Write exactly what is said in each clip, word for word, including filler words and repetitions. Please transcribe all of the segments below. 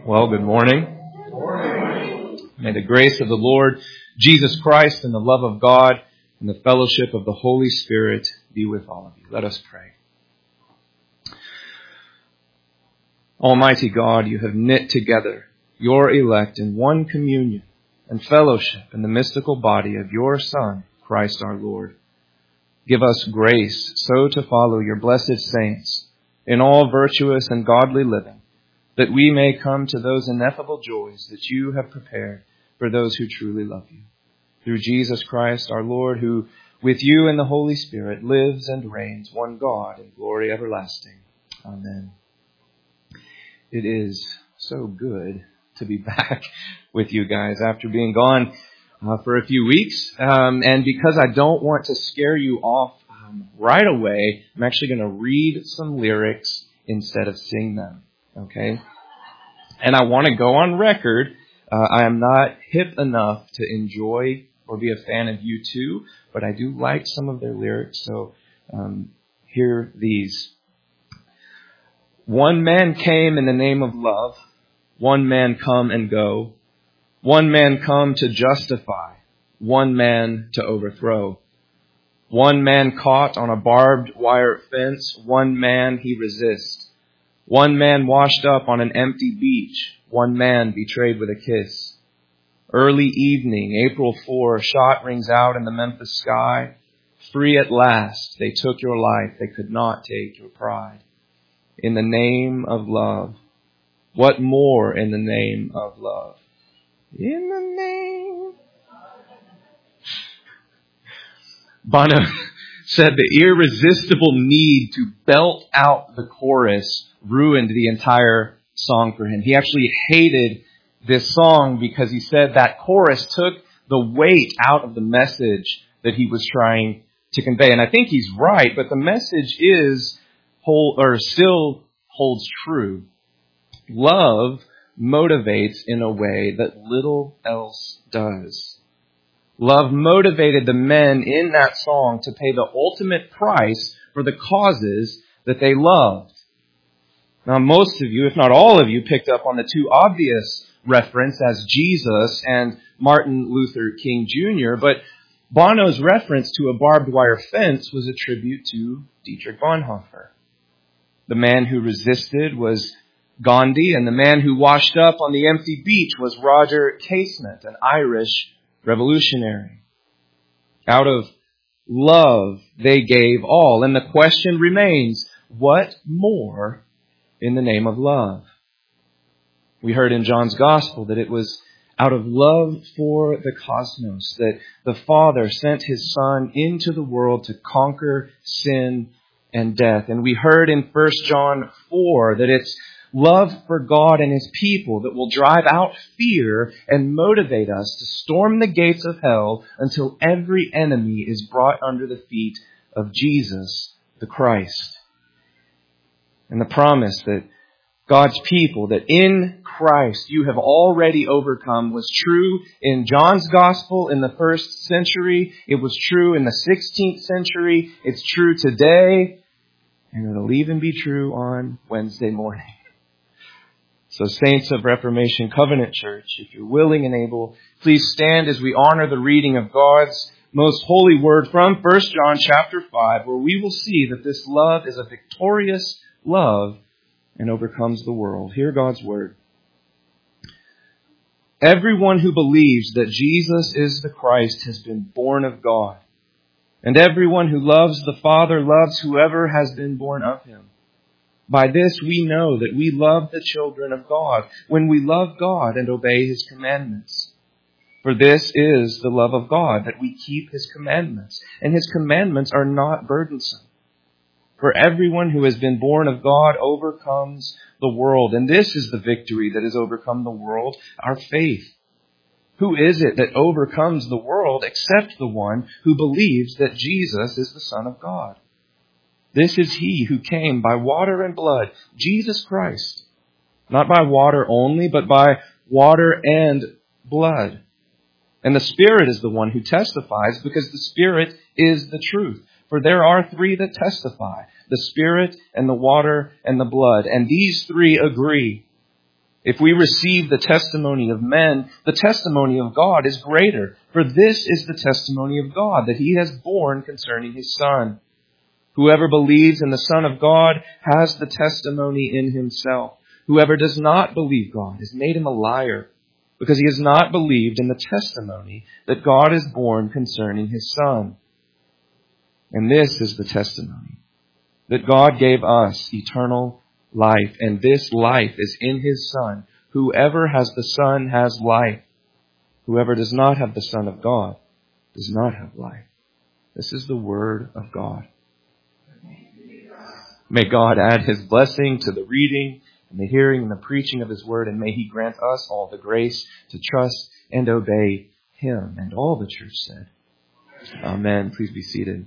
Well, good morning. Good morning. May the grace of the Lord Jesus Christ and the love of God and the fellowship of the Holy Spirit be with all of you. Let us pray. Almighty God, you have knit together your elect in one communion and fellowship in the mystical body of your Son, Christ our Lord. Give us grace so to follow your blessed saints in all virtuous and godly living, that we may come to those ineffable joys that you have prepared for those who truly love you. Through Jesus Christ our Lord, who with you and the Holy Spirit lives and reigns, one God in glory everlasting. Amen. It is so good to be back with you guys after being gone uh, for a few weeks. Um, and because I don't want to scare you off um, right away, I'm actually going to read some lyrics instead of sing them. Okay? And I want to go on record. Uh, I am not hip enough to enjoy or be a fan of U two, but I do like some of their lyrics. So um, hear these. One man came in the name of love. One man come and go. One man come to justify. One man to overthrow. One man caught on a barbed wire fence. One man he resists. One man washed up on an empty beach. One man betrayed with a kiss. Early evening, April fourth, shot rings out in the Memphis sky. Free at last, they took your life. They could not take your pride. In the name of love. What more in the name of love? In the name. Bono said the irresistible need to belt out the chorus ruined the entire song for him. He actually hated this song because he said that chorus took the weight out of the message that he was trying to convey. And I think he's right, but the message is whole or still holds true. Love motivates in a way that little else does. Love motivated the men in that song to pay the ultimate price for the causes that they loved. Now, most of you, if not all of you, picked up on the two obvious reference as Jesus and Martin Luther King Junior, but Bono's reference to a barbed wire fence was a tribute to Dietrich Bonhoeffer. The man who resisted was Gandhi, and the man who washed up on the empty beach was Roger Casement, an Irish revolutionary. Out of love, they gave all. And the question remains, what more in the name of love? We heard in John's Gospel that it was out of love for the cosmos that the Father sent His Son into the world to conquer sin and death. And we heard in First John four that it's love for God and His people that will drive out fear and motivate us to storm the gates of hell until every enemy is brought under the feet of Jesus, the Christ. And the promise that God's people, that in Christ you have already overcome, was true in John's Gospel in the first century. It was true in the sixteenth century. It's true today. And it'll even be true on Wednesday morning. So saints of Reformation Covenant Church, if you're willing and able, please stand as we honor the reading of God's most holy word from First John chapter five, where we will see that this love is a victorious love and overcomes the world. Hear God's word. Everyone who believes that Jesus is the Christ has been born of God. And everyone who loves the Father loves whoever has been born of Him. By this we know that we love the children of God, when we love God and obey His commandments. For this is the love of God, that we keep His commandments. And His commandments are not burdensome. For everyone who has been born of God overcomes the world. And this is the victory that has overcome the world, our faith. Who is it that overcomes the world except the one who believes that Jesus is the Son of God? This is He who came by water and blood, Jesus Christ. Not by water only, but by water and blood. And the Spirit is the one who testifies, because the Spirit is the truth. For there are three that testify, the Spirit and the water and the blood. And these three agree. If we receive the testimony of men, the testimony of God is greater. For this is the testimony of God, that he has borne concerning his Son. Whoever believes in the Son of God has the testimony in himself. Whoever does not believe God has made him a liar, because he has not believed in the testimony that God has borne concerning his Son. And this is the testimony, that God gave us eternal life, and this life is in his Son. Whoever has the Son has life. Whoever does not have the Son of God does not have life. This is the word of God. May God add his blessing to the reading and the hearing and the preaching of his word, and may he grant us all the grace to trust and obey him. And all the church said, Amen. Please be seated.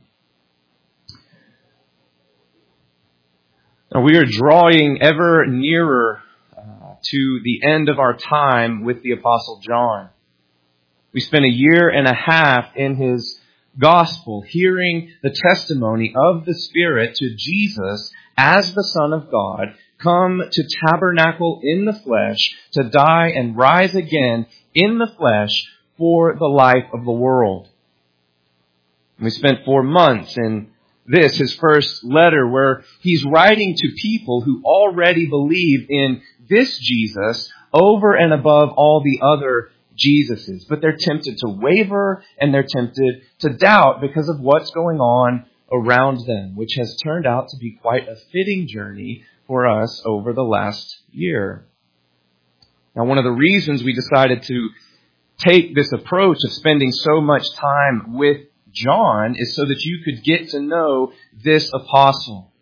Now, we are drawing ever nearer uh, to the end of our time with the Apostle John. We spent a year and a half in his gospel hearing the testimony of the Spirit to Jesus as the Son of God, come to tabernacle in the flesh, to die and rise again in the flesh for the life of the world. And we spent four months in this, his first letter, where he's writing to people who already believe in this Jesus over and above all the other Jesuses. But they're tempted to waver and they're tempted to doubt because of what's going on around them, which has turned out to be quite a fitting journey for us over the last year. Now, one of the reasons we decided to take this approach of spending so much time with John is so that you could get to know this apostle.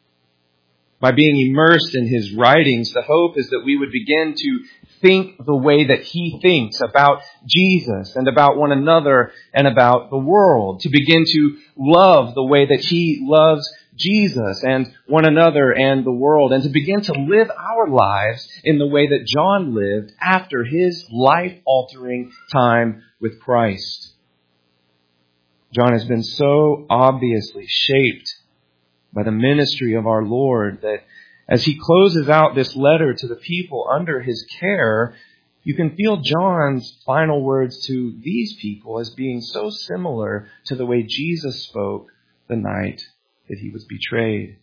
By being immersed in his writings, the hope is that we would begin to think the way that he thinks about Jesus and about one another and about the world. To begin to love the way that he loves Jesus and one another and the world. And to begin to live our lives in the way that John lived after his life-altering time with Christ. John has been so obviously shaped by the ministry of our Lord that as he closes out this letter to the people under his care, you can feel John's final words to these people as being so similar to the way Jesus spoke the night that he was betrayed.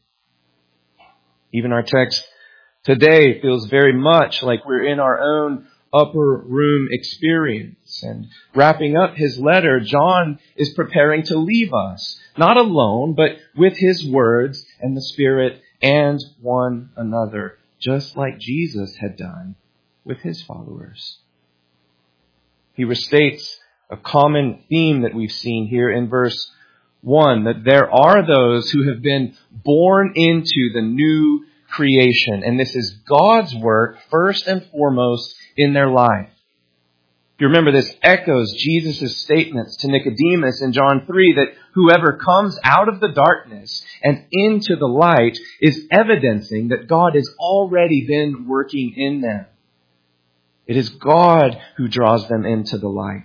Even our text today feels very much like we're in our own upper room experience. And wrapping up his letter, John is preparing to leave us, not alone, but with his words and the Spirit and one another, just like Jesus had done with his followers. He restates a common theme that we've seen here in verse one, that there are those who have been born into the new creation, and this is God's work first and foremost in their life. If you remember, this echoes Jesus' statements to Nicodemus in John three that whoever comes out of the darkness and into the light is evidencing that God has already been working in them. It is God who draws them into the light.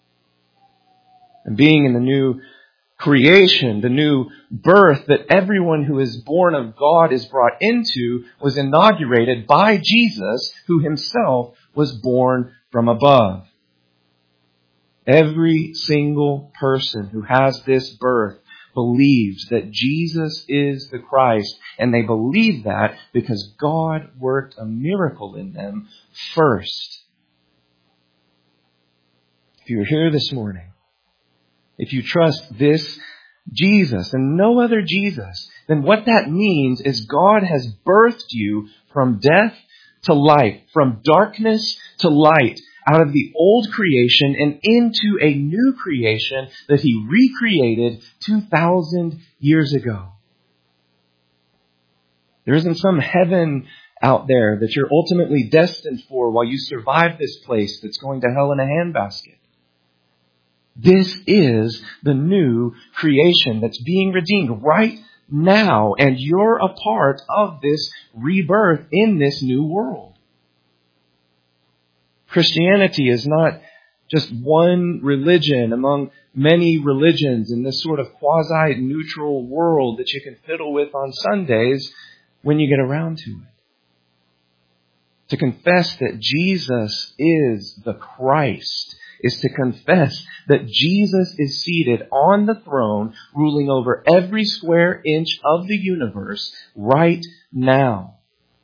And being in the new creation, the new birth that everyone who is born of God is brought into, was inaugurated by Jesus, who himself was born from above. Every single person who has this birth believes that Jesus is the Christ, and they believe that because God worked a miracle in them first. If you're here this morning, if you trust this Jesus and no other Jesus, then what that means is God has birthed you from death to life, from darkness to light, out of the old creation and into a new creation that he recreated two thousand years ago. There isn't some heaven out there that you're ultimately destined for while you survive this place that's going to hell in a handbasket. This is the new creation that's being redeemed right now, and you're a part of this rebirth in this new world. Christianity is not just one religion among many religions in this sort of quasi-neutral world that you can fiddle with on Sundays when you get around to it. To confess that Jesus is the Christ is to confess that Jesus is seated on the throne, ruling over every square inch of the universe right now.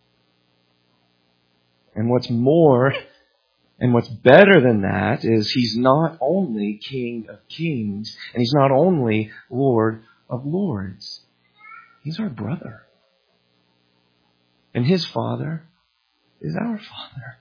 And what's more, and what's better than that, is He's not only King of Kings, and He's not only Lord of Lords. He's our brother. And His Father is our Father.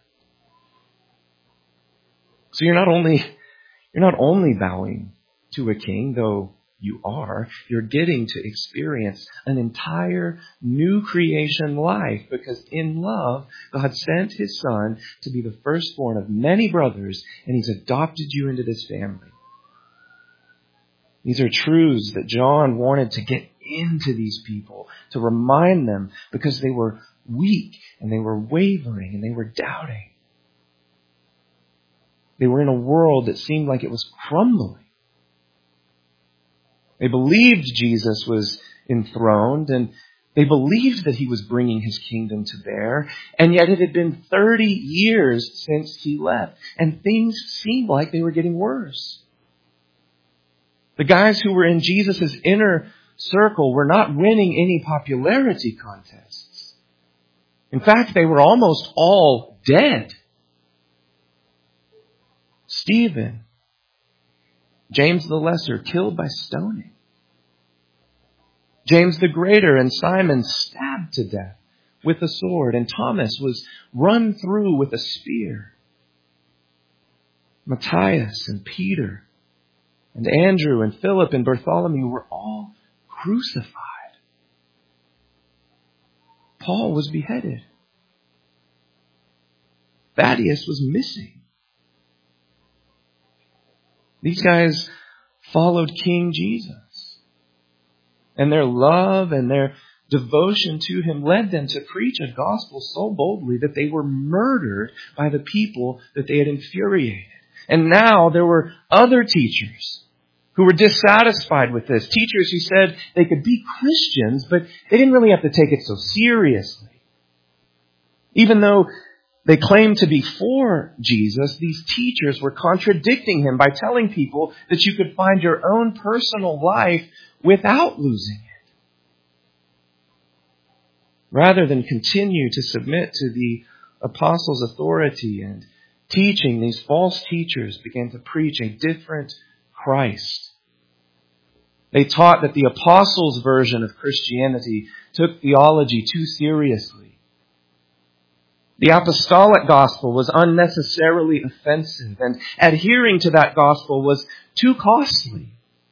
So you're not only, you're not only bowing to a king, though you are, you're getting to experience an entire new creation life, because in love, God sent His Son to be the firstborn of many brothers, and He's adopted you into this family. These are truths that John wanted to get into these people, to remind them, because they were weak and they were wavering and they were doubting. They were in a world that seemed like it was crumbling. They believed Jesus was enthroned, and they believed that He was bringing His kingdom to bear, and yet it had been thirty years since He left, and things seemed like they were getting worse. The guys who were in Jesus' inner circle were not winning any popularity contests. In fact, they were almost all dead. Stephen, James the Lesser, killed by stoning. James the Greater and Simon stabbed to death with a sword. And Thomas was run through with a spear. Matthias and Peter and Andrew and Philip and Bartholomew were all crucified. Paul was beheaded. Thaddeus was missing. These guys followed King Jesus. And their love and their devotion to Him led them to preach a gospel so boldly that they were murdered by the people that they had infuriated. And now there were other teachers who were dissatisfied with this. Teachers who said they could be Christians, but they didn't really have to take it so seriously. Even though they claimed to be for Jesus, these teachers were contradicting Him by telling people that you could find your own personal life without losing it. Rather than continue to submit to the apostles' authority and teaching, these false teachers began to preach a different Christ. They taught that the apostles' version of Christianity took theology too seriously. The apostolic gospel was unnecessarily offensive, and adhering to that gospel was too costly.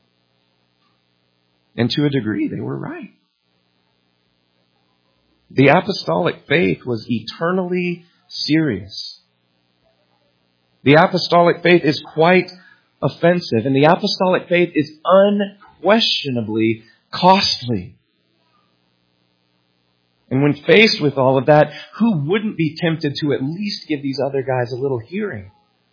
And to a degree, they were right. The apostolic faith was eternally serious. The apostolic faith is quite offensive, and the apostolic faith is unquestionably costly. And when faced with all of that, who wouldn't be tempted to at least give these other guys a little hearing?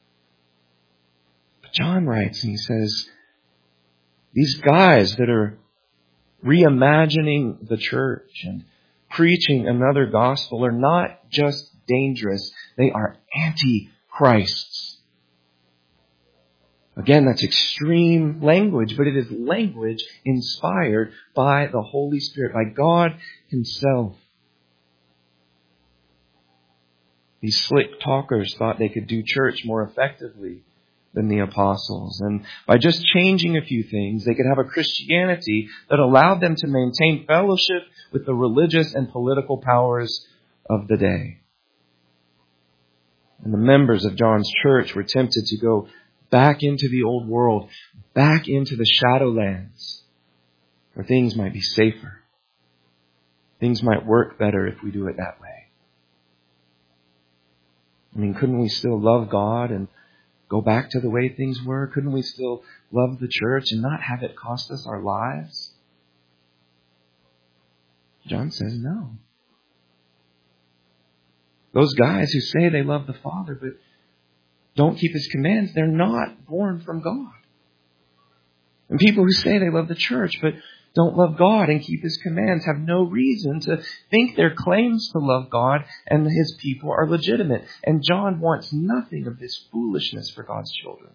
But John writes and he says, these guys that are reimagining the church and preaching another gospel are not just dangerous, they are anti-Christs. Again, that's extreme language, but it is language inspired by the Holy Spirit, by God Himself. These slick talkers thought they could do church more effectively than the apostles. And by just changing a few things, they could have a Christianity that allowed them to maintain fellowship with the religious and political powers of the day. And the members of John's church were tempted to go back into the old world, back into the shadowlands, where things might be safer. Things might work better if we do it that way. I mean, couldn't we still love God and go back to the way things were? Couldn't we still love the church and not have it cost us our lives? John says no. Those guys who say they love the Father but don't keep His commands, they're not born from God. And people who say they love the church but don't love God and keep His commands have no reason to think their claims to love God and His people are legitimate. And John wants nothing of this foolishness for God's children.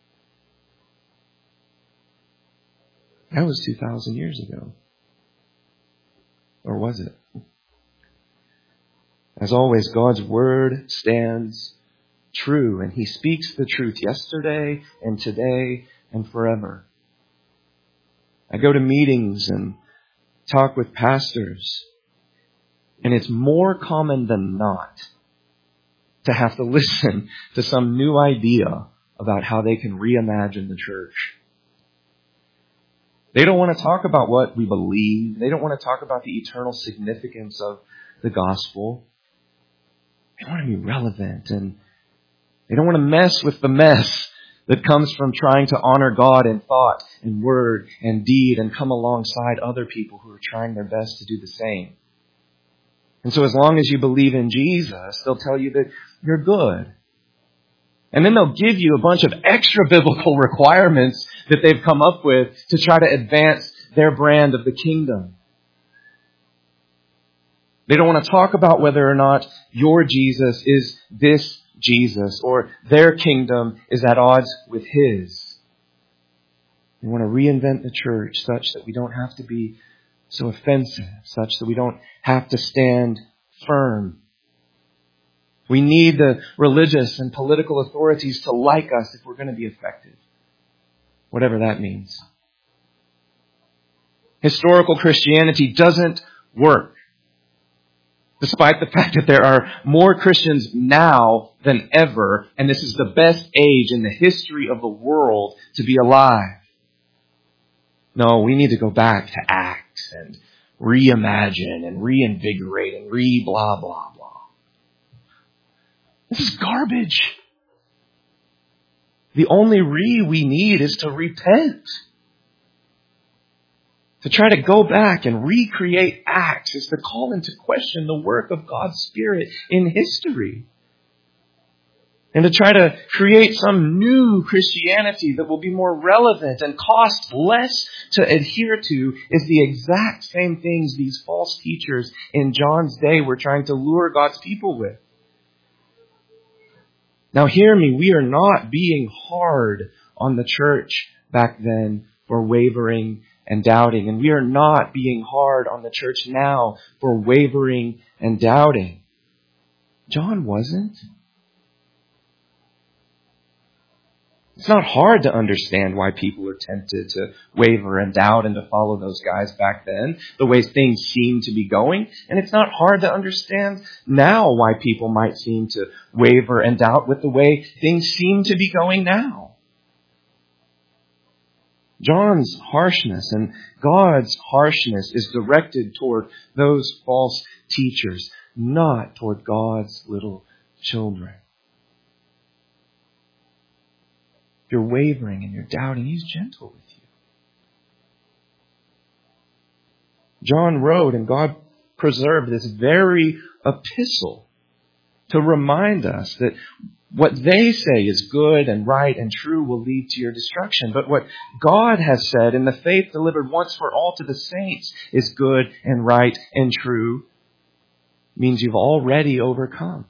That was two thousand years ago. Or was it? As always, God's Word stands true, and He speaks the truth yesterday and today and forever. I go to meetings and talk with pastors, and it's more common than not to have to listen to some new idea about how they can reimagine the church. They don't want to talk about what we believe. They don't want to talk about the eternal significance of the gospel. They want to be relevant, and they don't want to mess with the mess that comes from trying to honor God in thought and word and deed and come alongside other people who are trying their best to do the same. And so as long as you believe in Jesus, they'll tell you that you're good. And then they'll give you a bunch of extra biblical requirements that they've come up with to try to advance their brand of the kingdom. They don't want to talk about whether or not your Jesus is this Jesus or their kingdom is at odds with His. They want to reinvent the church such that we don't have to be so offensive, such that we don't have to stand firm. We need the religious and political authorities to like us if we're going to be effective, whatever that means. Historical Christianity doesn't work, despite the fact that there are more Christians now than ever, and this is the best age in the history of the world to be alive. No, we need to go back to Acts and reimagine and reinvigorate and re-blah, blah, blah. This is garbage. The only re we need is to repent. To try to go back and recreate Acts is to call into question the work of God's Spirit in history. And to try to create some new Christianity that will be more relevant and cost less to adhere to is the exact same things these false teachers in John's day were trying to lure God's people with. Now hear me, we are not being hard on the church back then for wavering and doubting. And we are not being hard on the church now for wavering and doubting. John wasn't. It's not hard to understand why people are tempted to waver and doubt and to follow those guys back then, the way things seem to be going. And it's not hard to understand now why people might seem to waver and doubt with the way things seem to be going now. John's harshness and God's harshness is directed toward those false teachers, not toward God's little children. If you're wavering and you're doubting, He's gentle with you. John wrote and God preserved this very epistle to remind us that what they say is good and right and true will lead to your destruction. But what God has said in the faith delivered once for all to the saints is good and right and true means you've already overcome.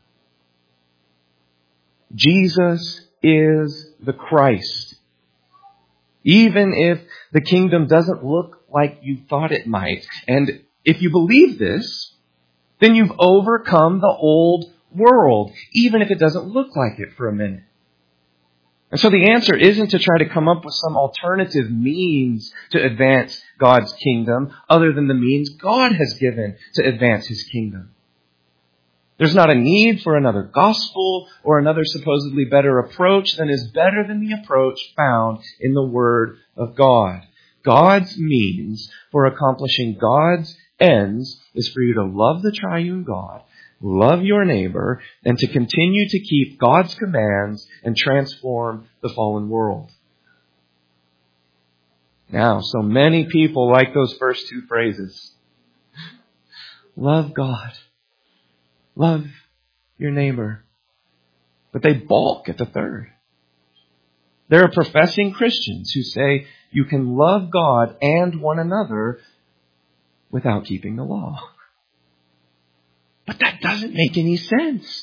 Jesus is the Christ. Even if the kingdom doesn't look like you thought it might. And if you believe this, then you've overcome the old world, even if it doesn't look like it for a minute. And so the answer isn't to try to come up with some alternative means to advance God's kingdom other than the means God has given to advance His kingdom. There's not a need for another gospel or another supposedly better approach than is better than the approach found in the Word of God. God's means for accomplishing God's ends is for you to love the triune God, love your neighbor, and to continue to keep God's commands and transform the fallen world. Now, so many people like those first two phrases. Love God. Love your neighbor. But they balk at the third. There are professing Christians who say you can love God and one another without keeping the law. But that doesn't make any sense.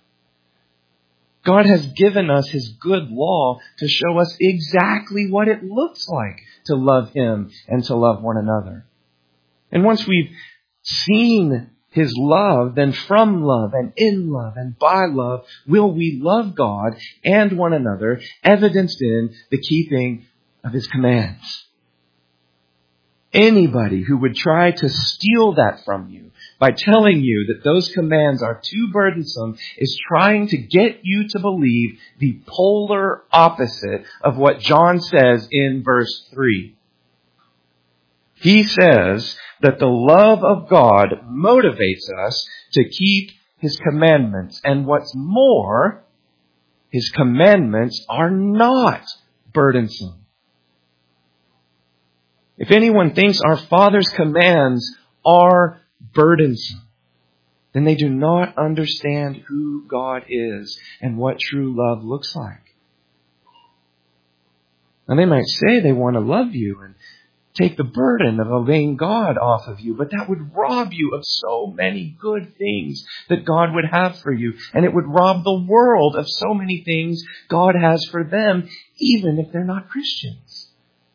God has given us His good law to show us exactly what it looks like to love Him and to love one another. And once we've seen His love, then from love and in love and by love will we love God and one another, evidenced in the keeping of His commands. Anybody who would try to steal that from you by telling you that those commands are too burdensome is trying to get you to believe the polar opposite of what John says in verse three. He says that the love of God motivates us to keep His commandments. And what's more, His commandments are not burdensome. If anyone thinks our Father's commands are burdensome, then they do not understand who God is and what true love looks like. Now they might say they want to love you and take the burden of obeying God off of you, but that would rob you of so many good things that God would have for you. And it would rob the world of so many things God has for them, even if they're not Christians.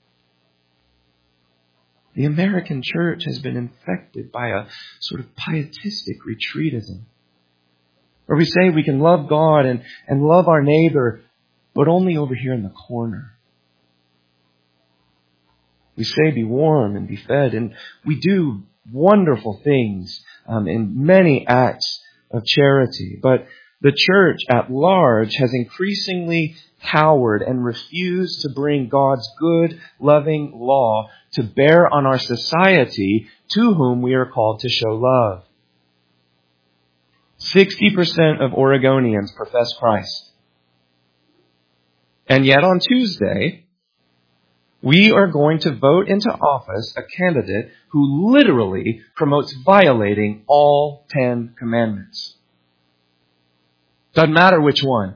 The American church has been infected by a sort of pietistic retreatism, where we say we can love God and, and love our neighbor, but only over here in the corner. We say be warm and be fed, and we do wonderful things um, in many acts of charity. But the church at large has increasingly cowered and refused to bring God's good, loving law to bear on our society to whom we are called to show love. sixty percent of Oregonians profess Christ. And yet on Tuesday, we are going to vote into office a candidate who literally promotes violating all Ten Commandments. Doesn't matter which one.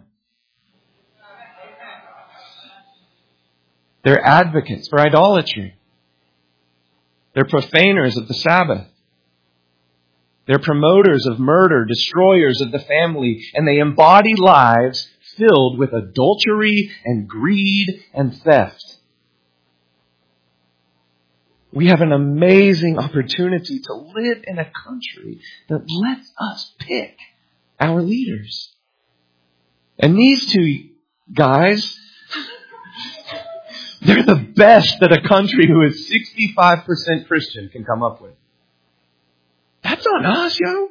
They're advocates for idolatry. They're profaners of the Sabbath. They're promoters of murder, destroyers of the family, and they embody lives filled with adultery and greed and theft. We have an amazing opportunity to live in a country that lets us pick our leaders. And these two guys, they're the best that a country who is sixty-five percent Christian can come up with. That's on us, yo.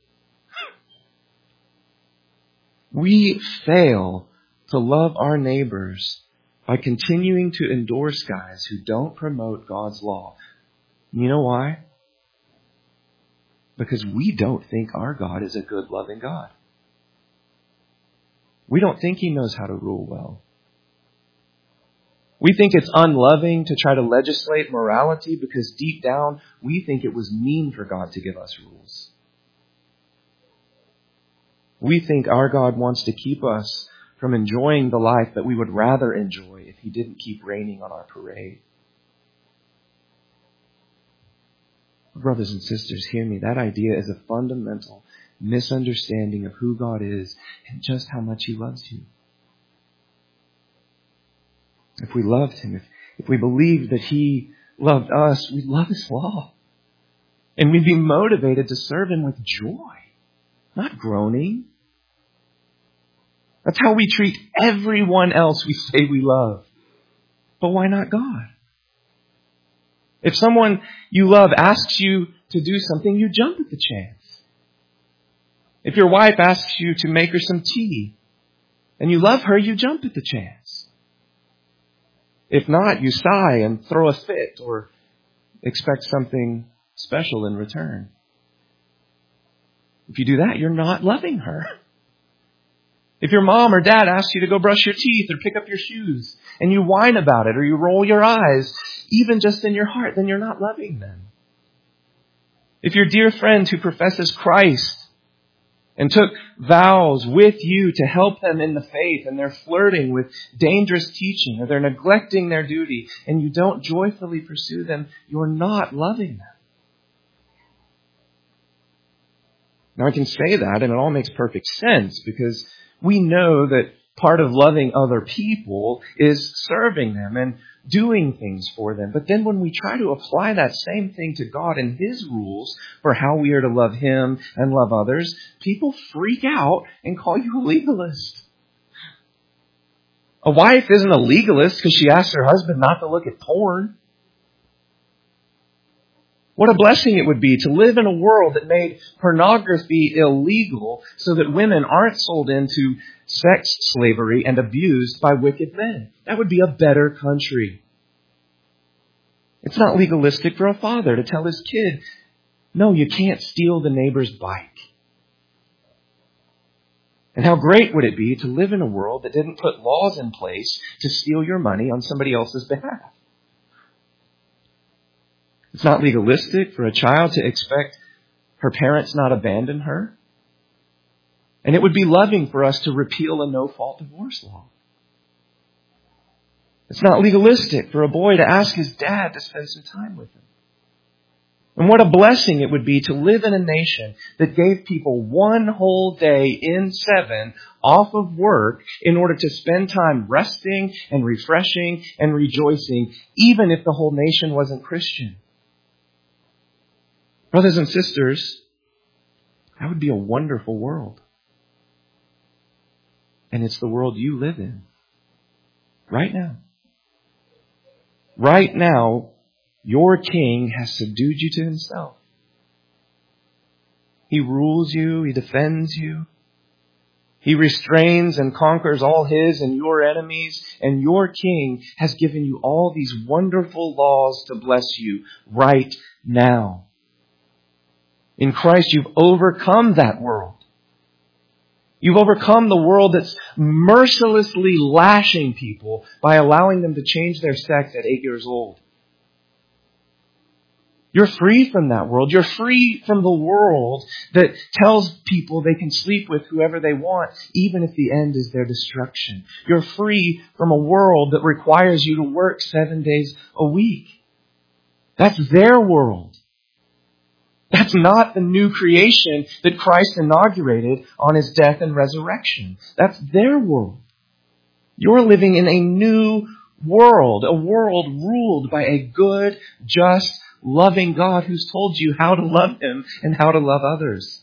We fail to love our neighbors by continuing to endorse guys who don't promote God's law. You know why? Because we don't think our God is a good, loving God. We don't think He knows how to rule well. We think it's unloving to try to legislate morality because deep down we think it was mean for God to give us rules. We think our God wants to keep us from enjoying the life that we would rather enjoy if He didn't keep raining on our parade. Brothers and sisters, hear me. That idea is a fundamental misunderstanding of who God is and just how much He loves you. If we loved Him, if, if we believed that He loved us, we'd love His law. And we'd be motivated to serve Him with joy, not groaning. That's how we treat everyone else we say we love. But why not God? If someone you love asks you to do something, you jump at the chance. If your wife asks you to make her some tea and you love her, you jump at the chance. If not, you sigh and throw a fit or expect something special in return. If you do that, you're not loving her. If your mom or dad asks you to go brush your teeth or pick up your shoes and you whine about it or you roll your eyes, even just in your heart, then you're not loving them. If your dear friend who professes Christ and took vows with you to help them in the faith, and they're flirting with dangerous teaching, or they're neglecting their duty, and you don't joyfully pursue them, you're not loving them. Now I can say that, and it all makes perfect sense, because we know that part of loving other people is serving them and doing things for them. But then when we try to apply that same thing to God and His rules for how we are to love Him and love others, people freak out and call you a legalist. A wife isn't a legalist because she asks her husband not to look at porn. What a blessing it would be to live in a world that made pornography illegal so that women aren't sold into sex slavery and abused by wicked men. That would be a better country. It's not legalistic for a father to tell his kid, no, you can't steal the neighbor's bike. And how great would it be to live in a world that didn't put laws in place to steal your money on somebody else's behalf? It's not legalistic for a child to expect her parents not abandon her. And it would be loving for us to repeal a no-fault divorce law. It's not legalistic for a boy to ask his dad to spend some time with him. And what a blessing it would be to live in a nation that gave people one whole day in seven off of work in order to spend time resting and refreshing and rejoicing, even if the whole nation wasn't Christian. Brothers and sisters, that would be a wonderful world. And it's the world you live in. Right now. Right now, your king has subdued you to himself. He rules you. He defends you. He restrains and conquers all his and your enemies. And your king has given you all these wonderful laws to bless you right now. In Christ, you've overcome that world. You've overcome the world that's mercilessly lashing people by allowing them to change their sex at eight years old. You're free from that world. You're free from the world that tells people they can sleep with whoever they want, even if the end is their destruction. You're free from a world that requires you to work seven days a week. That's their world. That's not the new creation that Christ inaugurated on His death and resurrection. That's their world. You're living in a new world, a world ruled by a good, just, loving God who's told you how to love Him and how to love others.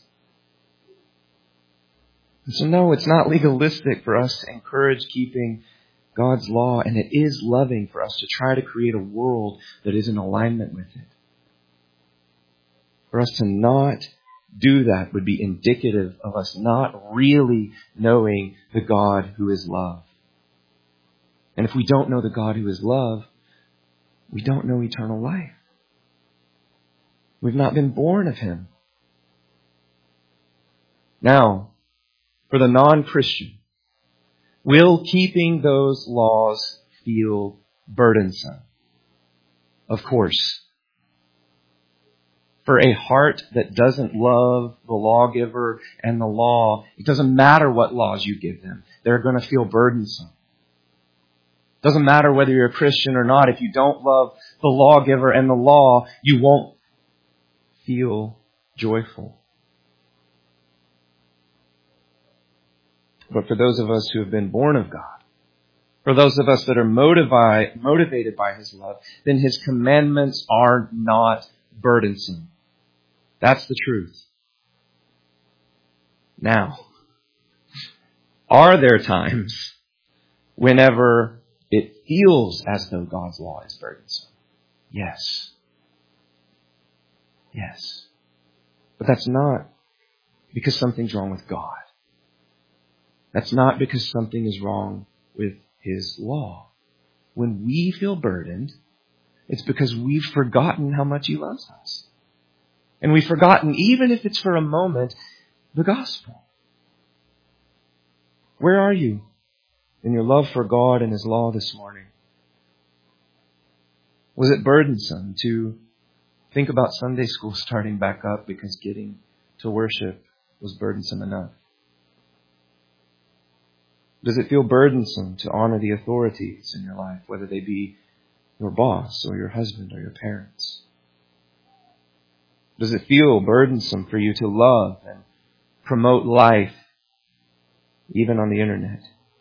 And so no, it's not legalistic for us to encourage keeping God's law, and it is loving for us to try to create a world that is in alignment with it. For us to not do that would be indicative of us not really knowing the God who is love. And if we don't know the God who is love, we don't know eternal life. We've not been born of Him. Now, for the non-Christian, will keeping those laws feel burdensome? Of course. For a heart that doesn't love the lawgiver and the law, it doesn't matter what laws you give them. They're going to feel burdensome. It doesn't matter whether you're a Christian or not. If you don't love the lawgiver and the law, you won't feel joyful. But for those of us who have been born of God, for those of us that are motivi- motivated by His love, then His commandments are not burdensome. That's the truth. Now, are there times whenever it feels as though God's law is burdensome? Yes. Yes. But that's not because something's wrong with God. That's not because something is wrong with His law. When we feel burdened, it's because we've forgotten how much He loves us. And we've forgotten, even if it's for a moment, the gospel. Where are you in your love for God and His law this morning? Was it burdensome to think about Sunday school starting back up because getting to worship was burdensome enough? Does it feel burdensome to honor the authorities in your life, whether they be your boss or your husband or your parents? Does it feel burdensome for you to love and promote life, even on the internet?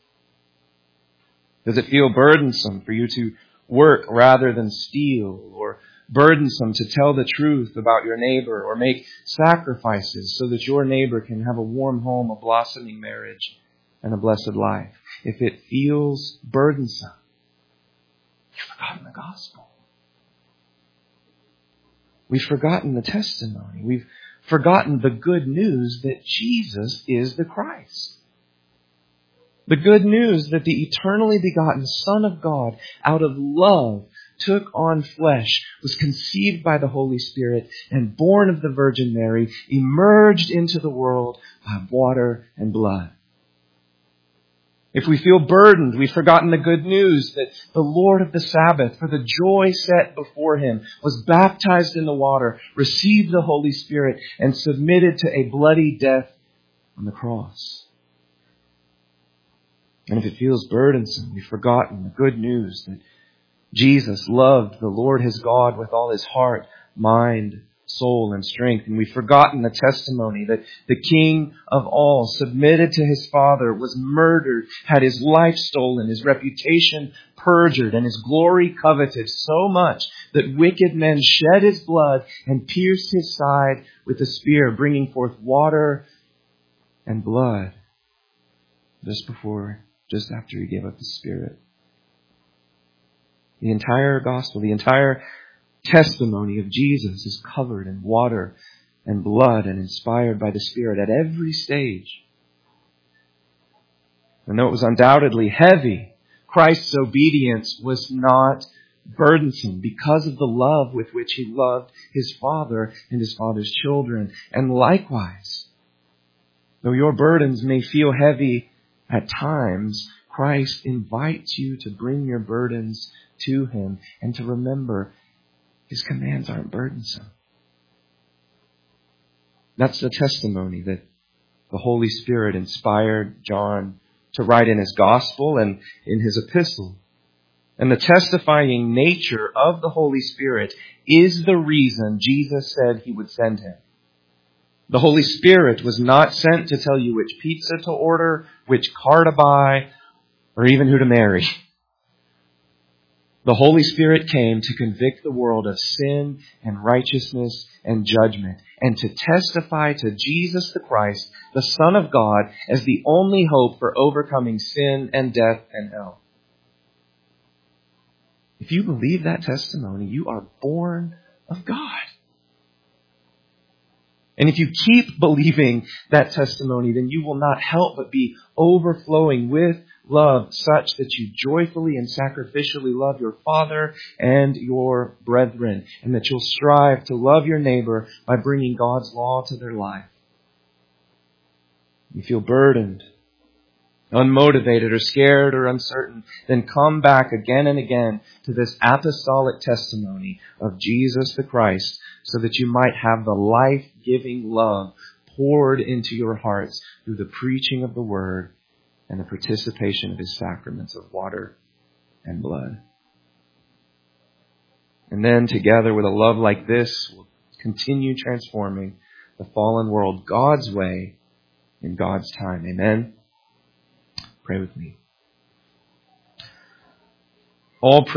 Does it feel burdensome for you to work rather than steal, or burdensome to tell the truth about your neighbor, or make sacrifices so that your neighbor can have a warm home, a blossoming marriage, and a blessed life? If it feels burdensome, you've forgotten the gospel. We've forgotten the testimony. We've forgotten the good news that Jesus is the Christ. The good news that the eternally begotten Son of God, out of love, took on flesh, was conceived by the Holy Spirit, and born of the Virgin Mary, emerged into the world by water and blood. If we feel burdened, we've forgotten the good news that the Lord of the Sabbath, for the joy set before Him, was baptized in the water, received the Holy Spirit, and submitted to a bloody death on the cross. And if it feels burdensome, we've forgotten the good news that Jesus loved the Lord His God with all His heart, mind, soul, and strength. And we've forgotten the testimony that the King of all submitted to His Father, was murdered, had His life stolen, His reputation perjured, and His glory coveted so much that wicked men shed His blood and pierced His side with a spear, bringing forth water and blood just before, just after He gave up His Spirit. The entire gospel, the entire testimony of Jesus is covered in water and blood and inspired by the Spirit at every stage. And though it was undoubtedly heavy, Christ's obedience was not burdensome because of the love with which He loved His Father and His Father's children. And likewise, though your burdens may feel heavy at times, Christ invites you to bring your burdens to Him and to remember His commands aren't burdensome. That's the testimony that the Holy Spirit inspired John to write in his gospel and in his epistle. And the testifying nature of the Holy Spirit is the reason Jesus said He would send Him. The Holy Spirit was not sent to tell you which pizza to order, which car to buy, or even who to marry. The Holy Spirit came to convict the world of sin and righteousness and judgment, and to testify to Jesus the Christ, the Son of God, as the only hope for overcoming sin and death and hell. If you believe that testimony, you are born of God. And if you keep believing that testimony, then you will not help but be overflowing with love such that you joyfully and sacrificially love your Father and your brethren, and that you'll strive to love your neighbor by bringing God's law to their life. You feel burdened, unmotivated, or scared or uncertain, then come back again and again to this apostolic testimony of Jesus the Christ, so that you might have the life-giving love poured into your hearts through the preaching of the Word and the participation of His sacraments of water and blood. And then together with a love like this, we'll continue transforming the fallen world God's way in God's time. Amen? Pray with me. All